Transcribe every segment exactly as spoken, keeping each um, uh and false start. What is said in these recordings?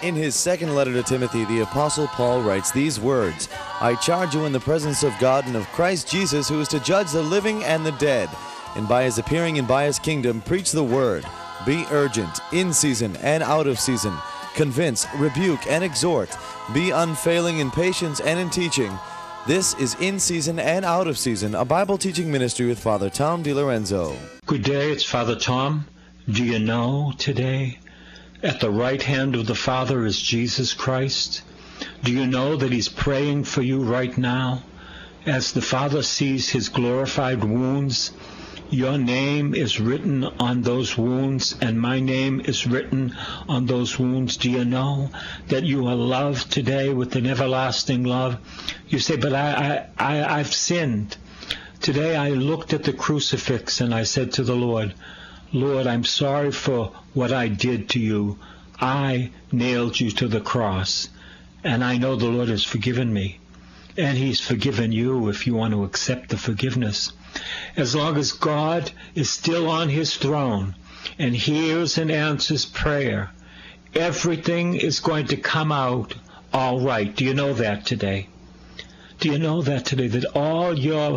In his second letter to Timothy, the Apostle Paul writes these words, I charge you in the presence of God and of Christ Jesus, who is to judge the living and the dead, and by his appearing and by his kingdom, preach the word. Be urgent, in season and out of season. Convince, rebuke, and exhort. Be unfailing in patience and in teaching. This is In Season and Out of Season, a Bible teaching ministry with Father Tom DiLorenzo. Good day, it's Father Tom. Do you know today, at the right hand of the Father is Jesus Christ? Do you know that he's praying for you right now? As the Father sees his glorified wounds, your name is written on those wounds, and my name is written on those wounds. Do you know that you are loved today with an everlasting love? You say, but I, I, I, I've sinned. Today I looked at the crucifix and I said to the Lord, Lord, I'm sorry for what I did to you. I nailed you to the cross, and I know the Lord has forgiven me, and he's forgiven you if you want to accept the forgiveness. As long as God is still on his throne and hears and answers prayer, everything is going to come out all right. Do you know that today? Do you know that today, that all your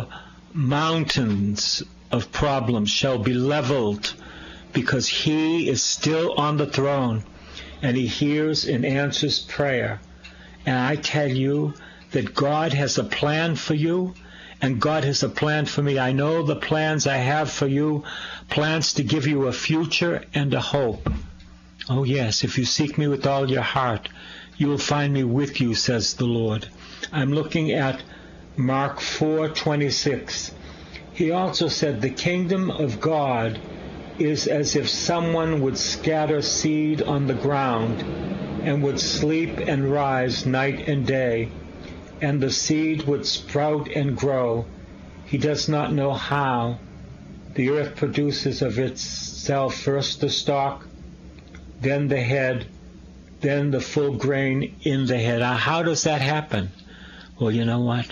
mountains of problems shall be leveled because he is still on the throne and he hears and answers prayer? And I tell you that God has a plan for you, and God has a plan for me. I know the plans I have for you, plans to give you a future and a hope. Oh yes, if you seek me with all your heart, you will find me with you, says the Lord. I'm looking at Mark four twenty-six. He also said, the kingdom of God is as if someone would scatter seed on the ground and would sleep and rise night and day, and the seed would sprout and grow. He does not know how. The earth produces of itself first the stalk, then the head, then the full grain in the head. Now, how does that happen? Well, you know what?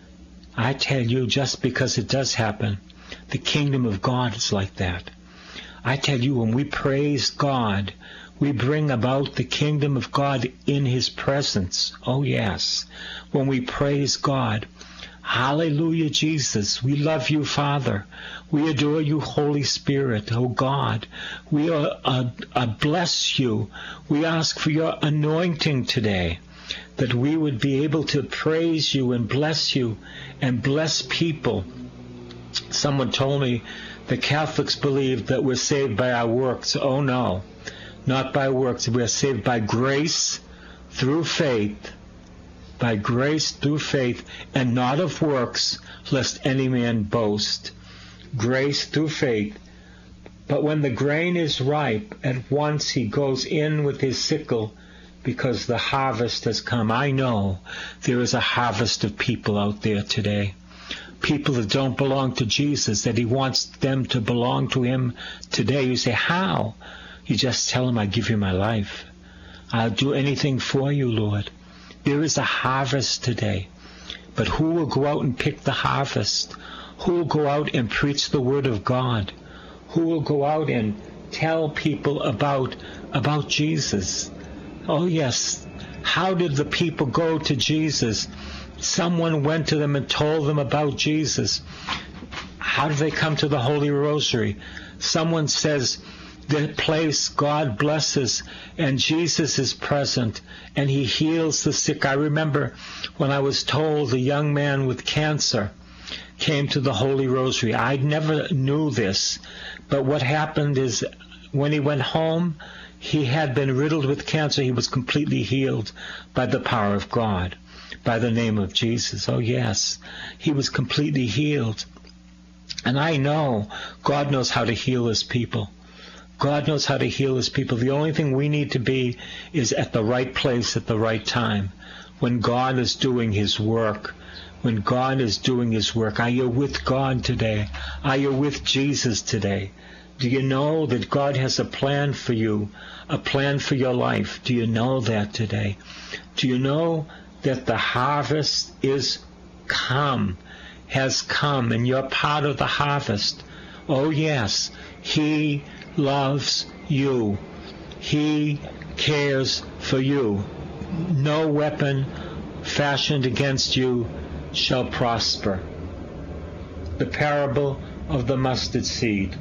I tell you, just because it does happen, the kingdom of God is like that. I tell you, when we praise God, we bring about the kingdom of God in his presence. Oh yes, when we praise God. Hallelujah, Jesus. We love you, Father. We adore you, Holy Spirit. Oh God, we are, uh, uh, bless you. We ask for your anointing today, that we would be able to praise you and bless you and bless people. Someone told me the Catholics believe that we're saved by our works. Oh no, not by works. We are saved by grace through faith, by grace through faith, and not of works, lest any man boast. Grace through faith. But when the grain is ripe, at once he goes in with his sickle, because the harvest has come. I know there is a harvest of people out there today, people that don't belong to Jesus, that he wants them to belong to him today. You say, how? You just tell him, I give you my life. I'll do anything for you, Lord. There is a harvest today. But who will go out and pick the harvest? Who will go out and preach the word of God? Who will go out and tell people about, about Jesus? Oh yes. How did the people go to Jesus? Someone went to them and told them about Jesus. How did they come to the Holy Rosary? Someone says, the place God blesses, and Jesus is present, and he heals the sick. I remember when I was told a young man with cancer came to the Holy Rosary. I never knew this, but what happened is when he went home, he had been riddled with cancer. He was completely healed by the power of God, by the name of Jesus. Oh yes, he was completely healed. And I know God knows how to heal his people. God knows how to heal his people. The only thing we need to be is at the right place at the right time, when God is doing his work. When God is doing his work. Are you with God today? Are you with Jesus today? Do you know that God has a plan for you, a plan for your life? Do you know that today? Do you know that the harvest is come, has come, and you're part of the harvest? Oh yes, he loves you. He cares for you. No weapon fashioned against you shall prosper. The parable of the mustard seed.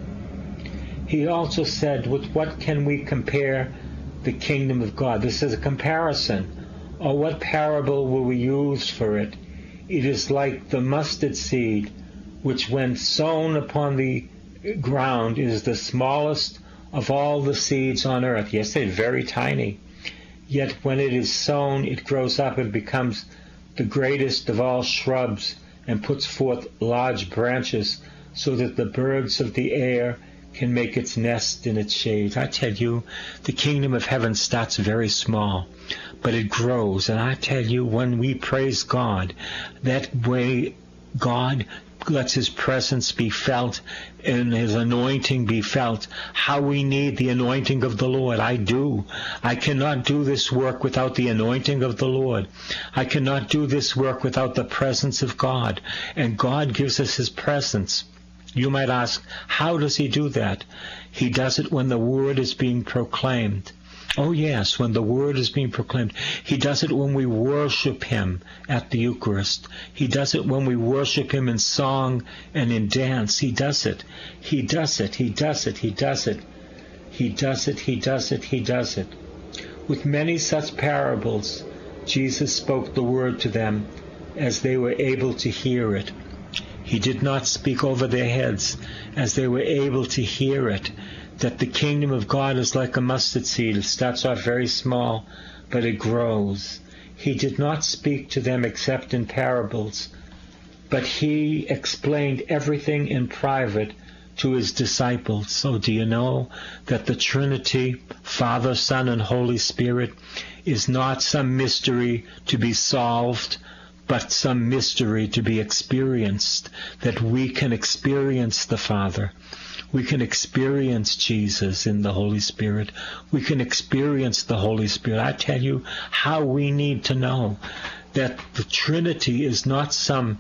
He also said, with what can we compare the kingdom of God? This is a comparison. Or what parable will we use for it? It is like the mustard seed, which when sown upon the ground is the smallest of all the seeds on earth. Yes, it's very tiny. Yet when it is sown, it grows up and becomes the greatest of all shrubs and puts forth large branches so that the birds of the air can make its nest in its shade. I tell you, the kingdom of heaven starts very small, but it grows. And I tell you, when we praise God, that way God lets His presence be felt and His anointing be felt. How we need the anointing of the Lord. I do. I cannot do this work without the anointing of the Lord. I cannot do this work without the presence of God. And God gives us His presence. You might ask, how does He do that? He does it when the Word is being proclaimed. Oh yes, when the Word is being proclaimed. He does it when we worship Him at the Eucharist. He does it when we worship Him in song and in dance. He does it. He does it. He does it. He does it. He does it. He does it. He does it. With many such parables, Jesus spoke the Word to them as they were able to hear it. He did not speak over their heads as they were able to hear it, that the kingdom of God is like a mustard seed. It starts off very small, but it grows. He did not speak to them except in parables, but He explained everything in private to His disciples. So do you know that the Trinity, Father, Son, and Holy Spirit, is not some mystery to be solved, but some mystery to be experienced, that we can experience the Father. We can experience Jesus in the Holy Spirit. We can experience the Holy Spirit. I tell you how we need to know that the Trinity is not some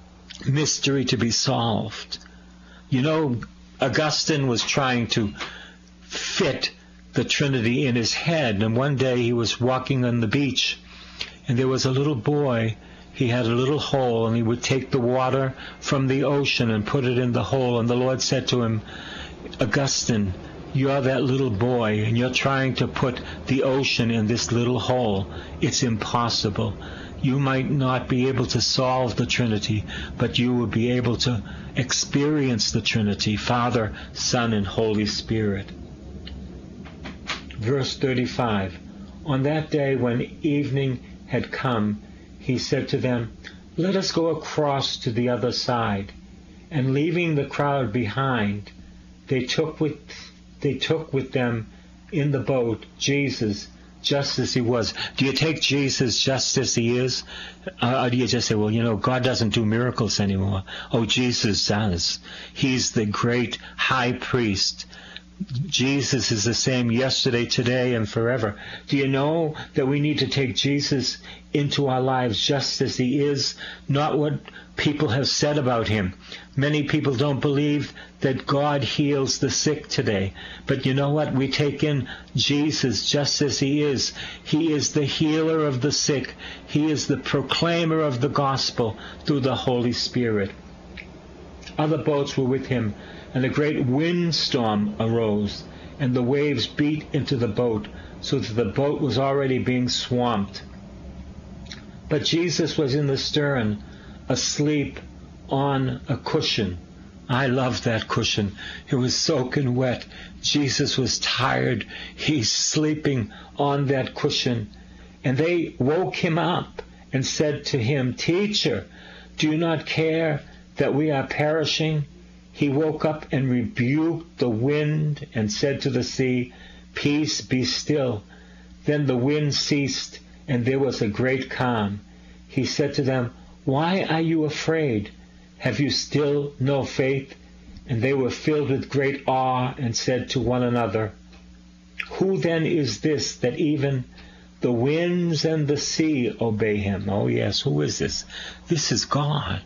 mystery to be solved. You know, Augustine was trying to fit the Trinity in his head, and one day he was walking on the beach, and there was a little boy. He had a little hole, and he would take the water from the ocean and put it in the hole. And the Lord said to him, Augustine, you're that little boy, and you're trying to put the ocean in this little hole. It's impossible. You might not be able to solve the Trinity, but you will be able to experience the Trinity, Father, Son, and Holy Spirit. Verse thirty-five. On that day when evening had come, He said to them, let us go across to the other side. And leaving the crowd behind, they took with, they took with them in the boat Jesus, just as He was. Do you take Jesus just as He is? Uh, or do you just say, well, you know, God doesn't do miracles anymore. Oh, Jesus does. He's the great high priest. Jesus is the same yesterday, today, and forever. Do you know that we need to take Jesus into our lives just as He is, not what people have said about Him? Many people don't believe that God heals the sick today. But you know what? We take in Jesus just as He is. He is the healer of the sick. He is the proclaimer of the gospel through the Holy Spirit. Other boats were with Him, and a great windstorm arose, and the waves beat into the boat, so that the boat was already being swamped. But Jesus was in the stern, asleep on a cushion. I loved that cushion. It was soaking wet. Jesus was tired. He's sleeping on that cushion. And they woke Him up and said to Him, Teacher, do you not care that we are perishing? He woke up and rebuked the wind and said to the sea, Peace, be still. Then the wind ceased, and there was a great calm. He said to them, Why are you afraid? Have you still no faith? And they were filled with great awe and said to one another, Who then is this that even the winds and the sea obey Him? Oh yes, who is this? This is God.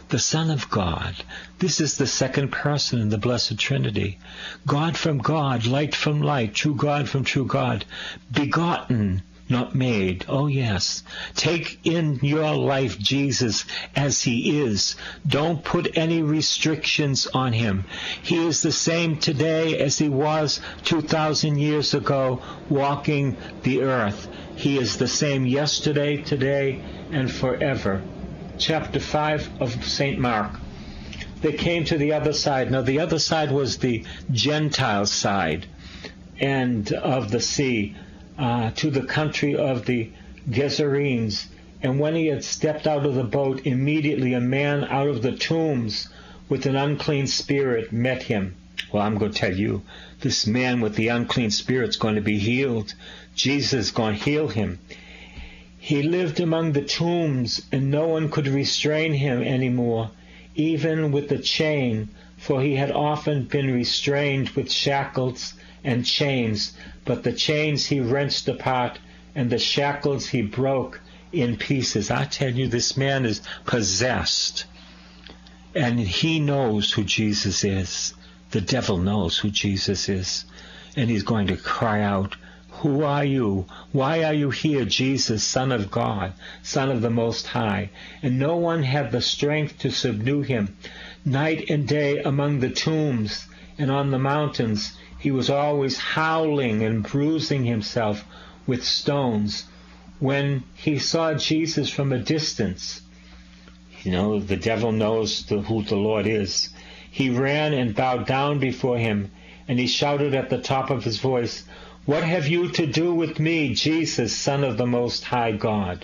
the Son of God. This is the second person in the Blessed Trinity. God from God, light from light, true God from true God, begotten, not made. Oh yes. Take in your life Jesus as he is. Don't put any restrictions on him. He is the same today as he was two thousand years ago walking the earth. He is the same yesterday, today, and forever. Chapter five of Saint Mark. They came to the other side. Now the other side was the Gentile side and of the sea, uh, to the country of the Gerasenes. And when he had stepped out of the boat, immediately a man out of the tombs with an unclean spirit met him. Well, I'm going to tell you, this man with the unclean spirit is going to be healed. Jesus is going to heal him. He lived among the tombs, and no one could restrain him anymore, even with the chain, for he had often been restrained with shackles and chains, but the chains he wrenched apart, and the shackles he broke in pieces. I tell you, this man is possessed, and he knows who Jesus is. The devil knows who Jesus is, and he's going to cry out, "Who are you? Why are you here, Jesus, Son of God, Son of the Most High?" And no one had the strength to subdue him. Night and day among the tombs and on the mountains, he was always howling and bruising himself with stones. When he saw Jesus from a distance, you know, the devil knows the, who the Lord is, he ran and bowed down before him, and he shouted at the top of his voice, "What have you to do with me, Jesus, Son of the Most High God?"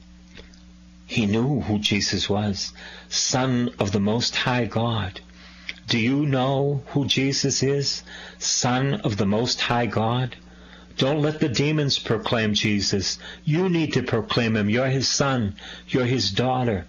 He knew who Jesus was, Son of the Most High God. Do you know who Jesus is, Son of the Most High God? Don't let the demons proclaim Jesus. You need to proclaim him. You're his son. You're his daughter.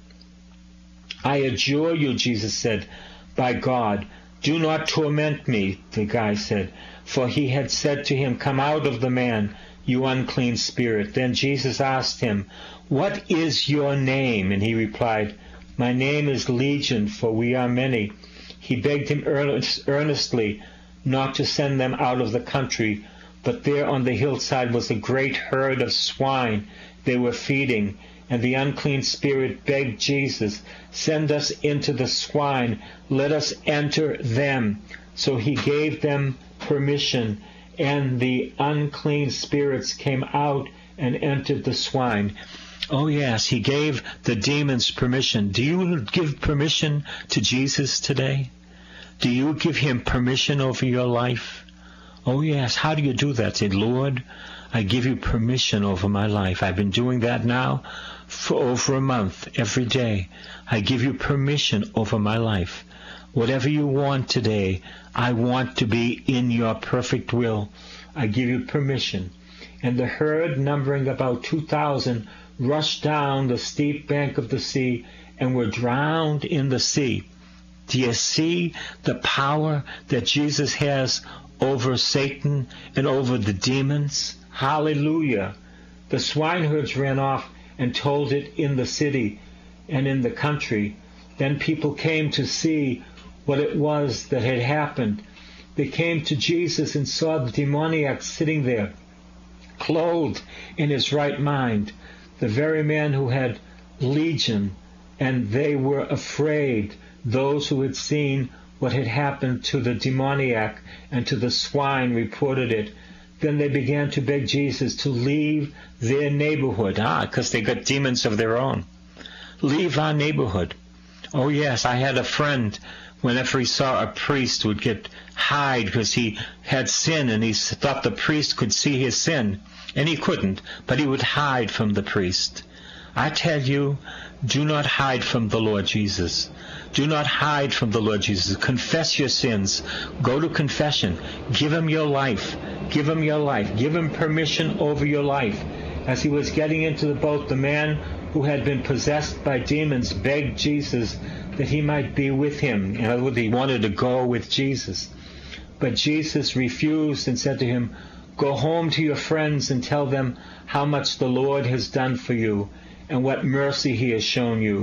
"I adjure you," Jesus said, "by God, do not torment me," the guy said. For he had said to him, "Come out of the man, you unclean spirit." Then Jesus asked him, "What is your name?" And he replied, "My name is Legion, for we are many." He begged him earnest, earnestly not to send them out of the country. But there on the hillside was a great herd of swine they were feeding. And the unclean spirit begged Jesus, "Send us into the swine, let us enter them." So he gave them permission, and the unclean spirits came out and entered the swine. Oh yes, he gave the demons permission. Do you give permission to Jesus today? Do you give him permission over your life? Oh yes, how do you do that? Say, "Lord, I give you permission over my life." I've been doing that now for over a month, every day. I give you permission over my life. Whatever you want today, I want to be in your perfect will. I give you permission. And the herd, numbering about two thousand, rushed down the steep bank of the sea and were drowned in the sea. Do you see the power that Jesus has over Satan and over the demons? Hallelujah. The swineherds ran off and told it in the city and in the country. Then people came to see what it was that had happened. They came to Jesus and saw the demoniac sitting there, clothed in his right mind, the very man who had legion, and they were afraid, those who had seen what had happened to the demoniac and to the swine reported it. Then they began to beg Jesus to leave their neighborhood. Ah, because they got demons of their own. Leave our neighborhood. Oh yes, I had a friend, whenever he saw a priest, would get hide because he had sin and he thought the priest could see his sin. And he couldn't, but he would hide from the priest. I tell you, do not hide from the Lord Jesus. Do not hide from the Lord Jesus. Confess your sins. Go to confession. Give him your life. Give him your life. Give him permission over your life. As he was getting into the boat, the man who had been possessed by demons begged Jesus that he might be with him. In other words, he wanted to go with Jesus. But Jesus refused and said to him, "Go home to your friends and tell them how much the Lord has done for you and what mercy he has shown you."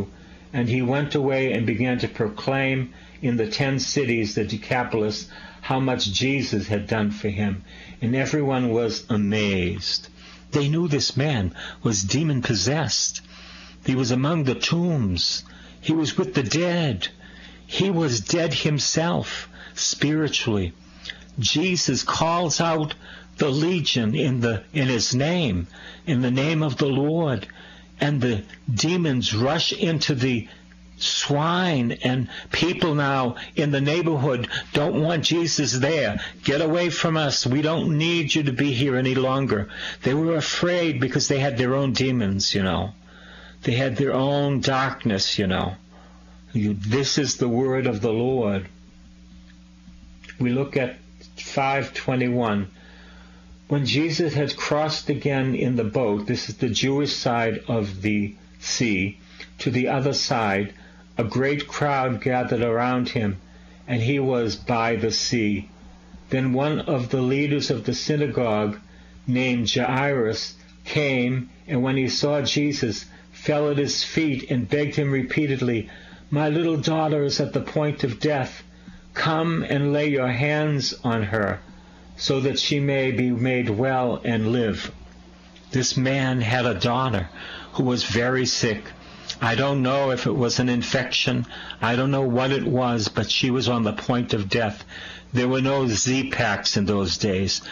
And he went away and began to proclaim in the ten cities, the Decapolis, how much Jesus had done for him. And everyone was amazed. They knew this man was demon-possessed. He was among the tombs. He was with the dead. He was dead himself, spiritually. Jesus calls out the legion in the in his name, in the name of the Lord, and the demons rush into the swine, and people now in the neighborhood don't want Jesus there. Get away from us. We don't need you to be here any longer. They were afraid because they had their own demons, you know. They had their own darkness, you know. You, this is the word of the Lord. We look at five twenty-one. When Jesus had crossed again in the boat, this is the Jewish side of the sea, to the other side, a great crowd gathered around him, and he was by the sea. Then one of the leaders of the synagogue, named Jairus, came, and when he saw Jesus, fell at his feet and begged him repeatedly, "My little daughter is at the point of death. Come and lay your hands on her, so that she may be made well and live." This man had a daughter who was very sick. I don't know if it was an infection. I don't know what it was, but she was on the point of death. There were no Z-Paks in those days.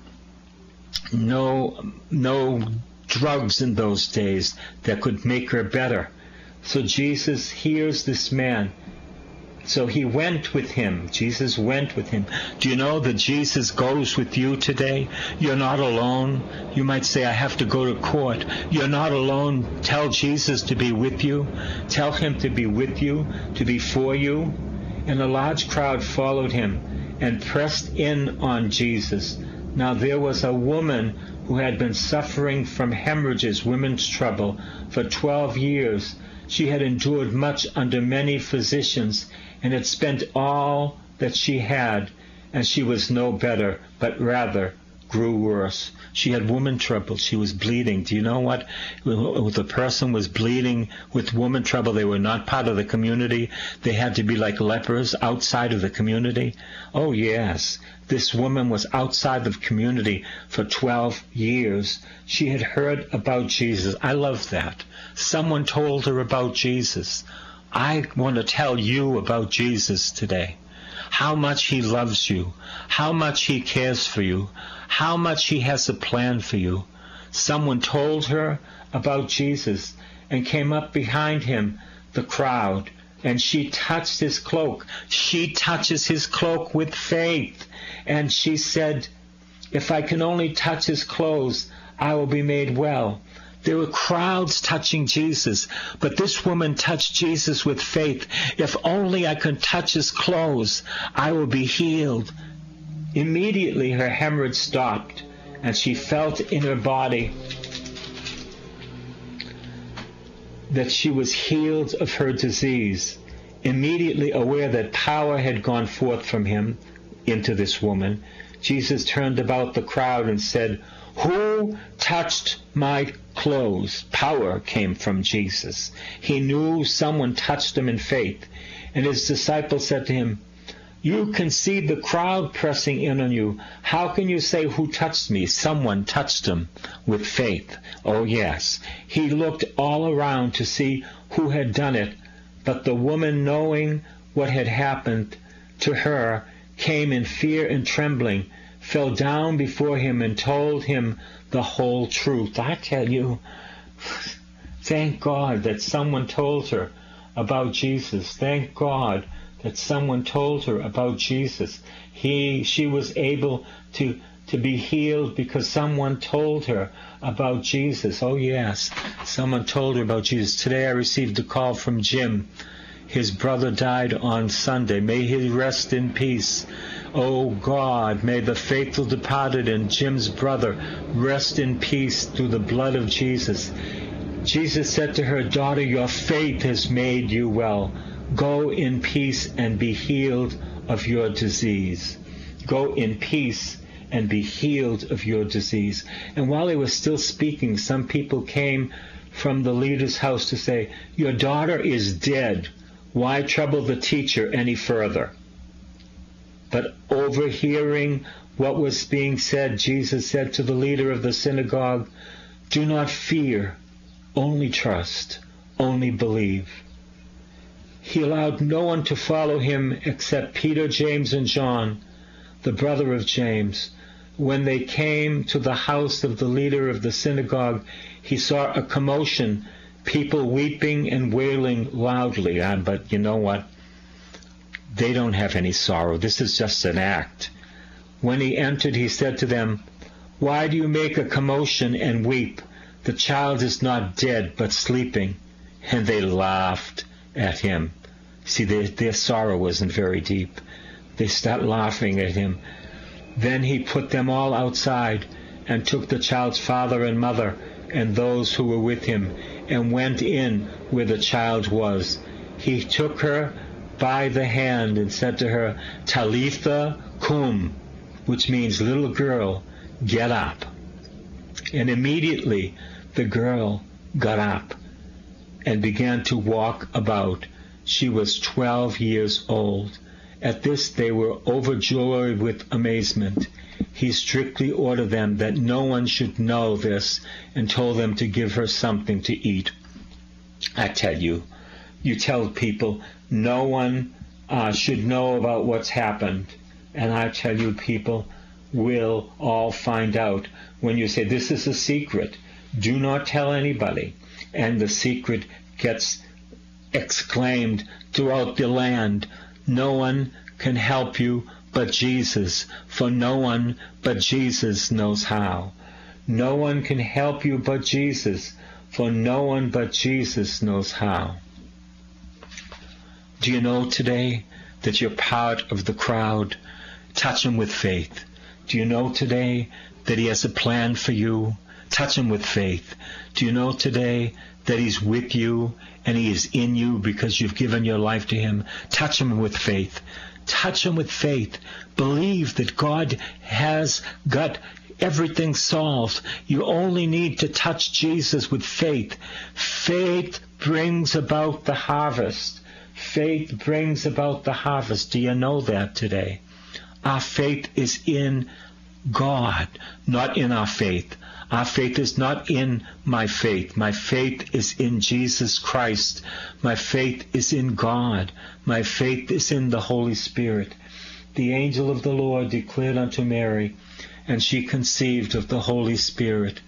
No, no drugs in those days that could make her better. So Jesus hears this man. So he went with him. Jesus went with him. Do you know that Jesus goes with you today? You're not alone. You might say, I have to go to court. You're not alone. Tell Jesus to be with you. Tell him to be with you, to be for you. And a large crowd followed him and pressed in on Jesus. Now there was a woman who had been suffering from hemorrhages, women's trouble, for twelve years. She had endured much under many physicians, and had spent all that she had, and she was no better, but rather grew worse. She had woman trouble. She was bleeding. Do you know what? When the person was bleeding with woman trouble, they were not part of the community. They had to be like lepers outside of the community. Oh, yes. This woman was outside the community for twelve years. She had heard about Jesus. I love that. Someone told her about Jesus. I want to tell you about Jesus today. How much he loves you. How much he cares for you. How much he has a plan for you. Someone told her about Jesus and came up behind him, the crowd, and she touched his cloak. She touches his cloak with faith. And she said, if I can only touch his clothes, I will be made well. There were crowds touching Jesus, but this woman touched Jesus with faith. If only I can touch his clothes, I will be healed. Immediately her hemorrhage stopped, and she felt in her body that she was healed of her disease. Immediately aware that power had gone forth from him into this woman, Jesus turned about the crowd and said, "Who touched my clothes?" Power came from Jesus. He knew someone touched him in faith. And his disciples said to him, "You can see the crowd pressing in on you. How can you say, 'Who touched me?'" Someone touched him with faith. Oh, yes. He looked all around to see who had done it. But the woman, knowing what had happened to her, came in fear and trembling, fell down before him and told him the whole truth. I tell you, thank God that someone told her about Jesus. Thank God that someone told her about Jesus. He, she was able to, to be healed because someone told her about Jesus. Oh yes, someone told her about Jesus. Today I received a call from Jim. His brother died on Sunday. May he rest in peace. Oh God, may the faithful departed and Jim's brother rest in peace through the blood of Jesus. Jesus said to her, "Daughter, your faith has made you well. Go in peace and be healed of your disease." Go in peace and be healed of your disease. And while he was still speaking, some people came from the leader's house to say, "Your daughter is dead. Why trouble the teacher any further?" But overhearing what was being said, Jesus said to the leader of the synagogue, "Do not fear, only trust, only believe." He allowed no one to follow him except Peter, James, and John, the brother of James. When they came to the house of the leader of the synagogue, he saw a commotion, people weeping and wailing loudly. Ah, but you know what? They don't have any sorrow. This is just an act. When he entered, he said to them, "Why do you make a commotion and weep? The child is not dead, but sleeping." And they laughed at him. See, their, their sorrow wasn't very deep. They started laughing at him. Then he put them all outside and took the child's father and mother and those who were with him and went in where the child was. He took her by the hand and said to her, "Talitha cum," which means, "Little girl, get up." And immediately the girl got up and began to walk about. She was twelve years old. At this they were overjoyed with amazement. He strictly ordered them that no one should know this and told them to give her something to eat. I tell you, you tell people no one uh, should know about what's happened. And I tell you, people will all find out when you say, "This is a secret. Do not tell anybody." And the secret gets exclaimed throughout the land. No one can help you but Jesus, for no one but Jesus knows how. No one can help you but Jesus, for no one but Jesus knows how. Do you know today that you're part of the crowd? Touch him with faith. Do you know today that he has a plan for you? Touch him with faith. Do you know today that he's with you and he is in you because you've given your life to him? Touch him with faith. Touch him with faith. Believe that God has got everything solved. You only need to touch Jesus with faith. Faith brings about the harvest. Faith brings about the harvest. Do you know that today? Our faith is in God, not in our faith. Our faith is not in my faith. My faith is in Jesus Christ. My faith is in God. My faith is in the Holy Spirit. The angel of the Lord declared unto Mary, and she conceived of the Holy Spirit.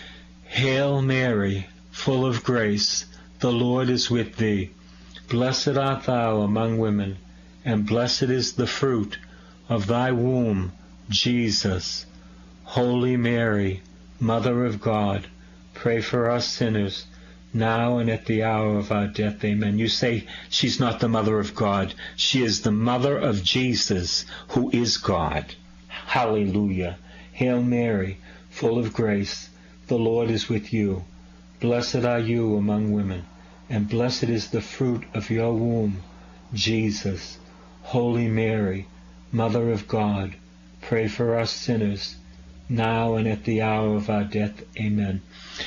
Hail Mary, full of grace, the Lord is with thee. Blessed art thou among women, and blessed is the fruit of thy womb, Jesus. Holy Mary, Mother of God, pray for us sinners, now and at the hour of our death. Amen. You say she's not the mother of God. She is the mother of Jesus, who is God. Hallelujah. Hail Mary, full of grace, the Lord is with you. Blessed are you among women, and blessed is the fruit of your womb, Jesus. Holy Mary, Mother of God, pray for us sinners, now and at the hour of our death. Amen.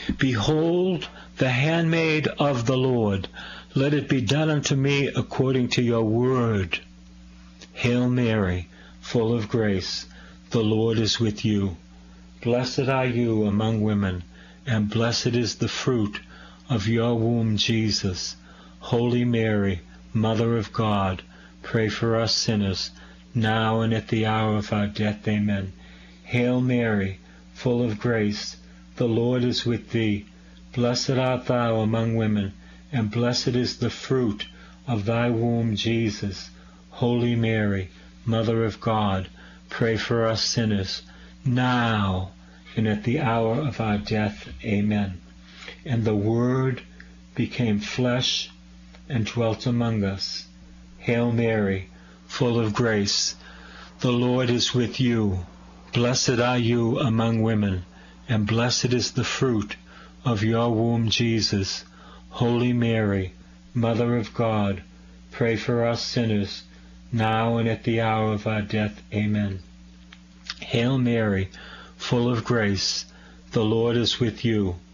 Behold the handmaid of the Lord. Let it be done unto me according to your word. Hail Mary, full of grace, the Lord is with you. Blessed are you among women, and blessed is the fruit of your womb, Jesus. Holy Mary, Mother of God, pray for us sinners, now and at the hour of our death. Amen. Hail Mary, full of grace, the Lord is with thee. Blessed art thou among women, and blessed is the fruit of thy womb, Jesus. Holy Mary, Mother of God, pray for us sinners, now and at the hour of our death. Amen. And the Word became flesh and dwelt among us. Hail Mary, full of grace, the Lord is with you. Blessed are you among women, and blessed is the fruit of your womb, Jesus. Holy Mary, Mother of God, pray for us sinners, now and at the hour of our death. Amen. Hail Mary, full of grace, the Lord is with you.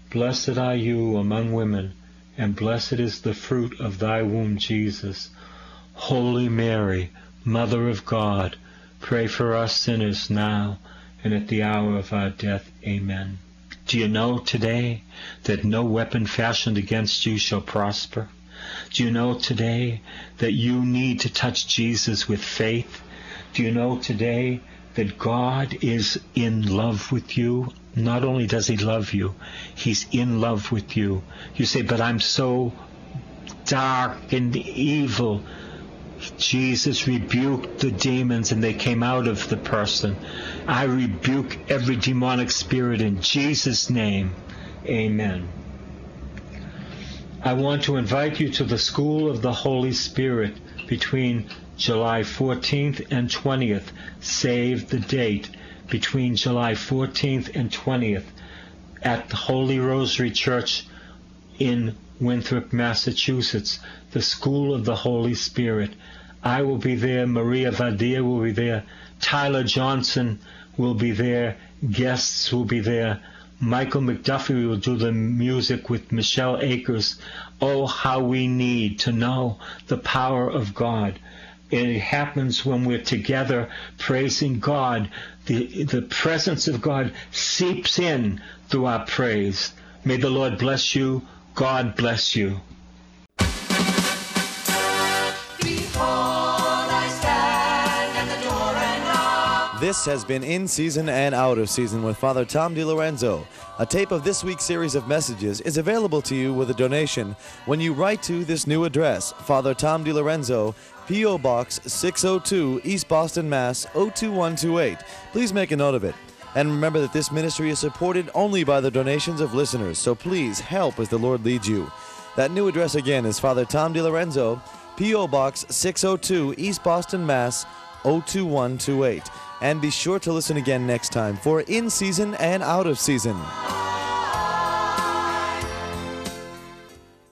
Blessed are you among women, and blessed is the fruit of thy womb, Jesus. Holy Mary, Mother of God, pray for us sinners now and at the hour of our death. Amen. Do you know today that no weapon fashioned against you shall prosper? Do you know today that you need to touch Jesus with faith? Do you know today that God is in love with you? Not only does he love you, he's in love with you. You say, but I'm so dark and evil. Jesus rebuked the demons and they came out of the person. I rebuke every demonic spirit in Jesus' name. Amen. I want to invite you to the School of the Holy Spirit between July fourteenth and twentieth. Save the date. Between July fourteenth and twentieth at the Holy Rosary Church in Winthrop, Massachusetts, the School of the Holy Spirit. I will be there. Maria Vadia will be there. Tyler Johnson will be there. Guests will be there. Michael McDuffie will do the music with Michelle Akers. Oh, how we need to know the power of God. It happens when we're together praising God. The, the presence of God seeps in through our praise. May the Lord bless you. God bless you. This has been In Season and Out of Season with Father Tom DiLorenzo. A tape of this week's series of messages is available to you with a donation when you write to this new address, Father Tom DiLorenzo, P O. Box six oh two, East Boston, Mass. oh two one two eight. Please make a note of it. And remember that this ministry is supported only by the donations of listeners, so please help as the Lord leads you. That new address again is Father Tom DiLorenzo, P O. Box six oh two, East Boston, Mass. oh two one two eight. And be sure to listen again next time for In Season and Out of Season.